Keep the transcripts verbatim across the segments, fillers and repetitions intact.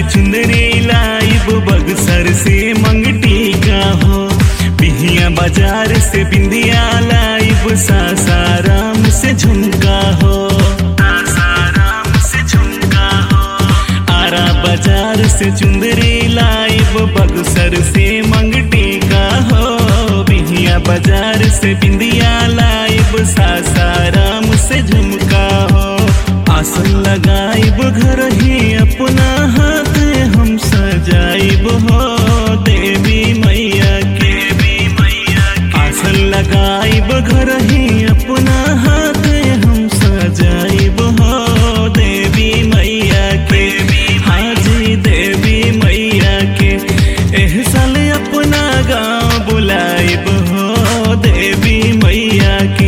चुंदरी लाइब बक्सर से मंगटी का हो। बिहिया बाजार से बिंदिया लाइब सासाराम से झुमका हो। सासाराम से झुमका हो। आरा बाजार से चुंदरी लाइब बक्सर से मंगटी का हो। बिहिया बाजार से बिंदिया लाइब सासाराम से झुमका हो। आसन लगाइब घर ही अपना हाथ हम सजाइब हो। देवी मैया के आसन लगाइब घर ही अपना हाथ हम सजाइब हो। देवी मैया के हाजी देवी मैया के एह साल अपना गाँव बुलाइब हो। देवी मैया के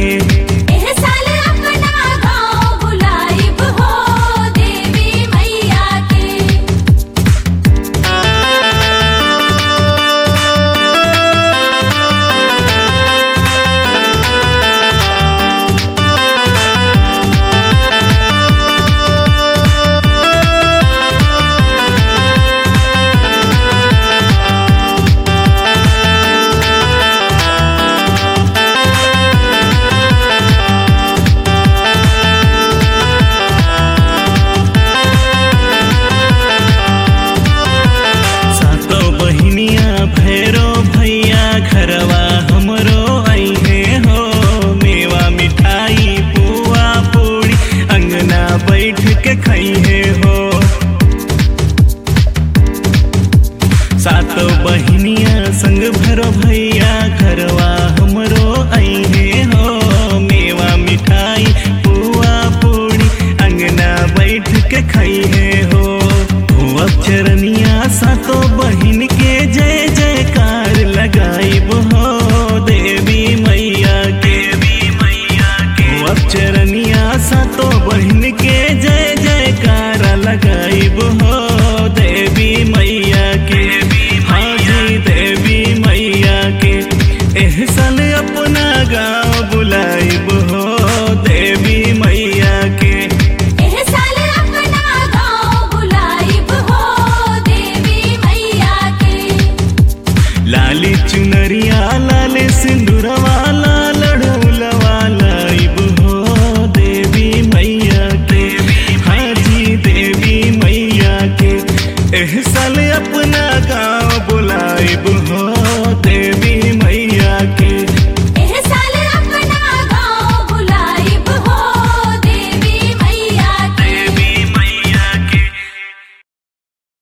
भैरो भैया घरवा हमरो आइहे हो। मेवा मिठाई पुआ पूरी अंगना बैठ के खाइहे हो। सातो बहिनिया संग भैरो भैया घरवा हमरो आइहे